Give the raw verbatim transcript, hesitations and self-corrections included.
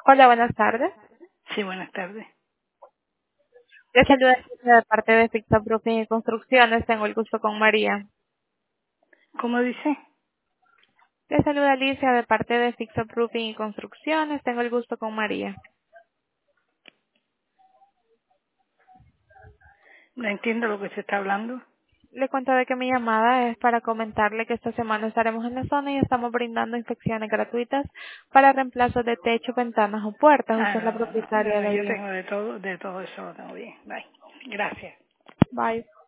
Hola, buenas tardes. Sí, buenas tardes. Les saluda de parte de Fixa Roofing y Construcciones. Tengo el gusto con María. ¿Cómo dice? Les saluda Alicia de parte de Fixa Roofing y Construcciones. Tengo el gusto con María. No entiendo lo que se está hablando. Le cuento de que mi llamada es para comentarle que esta semana estaremos en la zona y estamos brindando inspecciones gratuitas para reemplazo de techo, ventanas o puertas. Ah, Usted es la no, no, no, propietaria no, de yo ella. tengo de todo, de todo eso lo tengo bien. Bye. Gracias. Bye.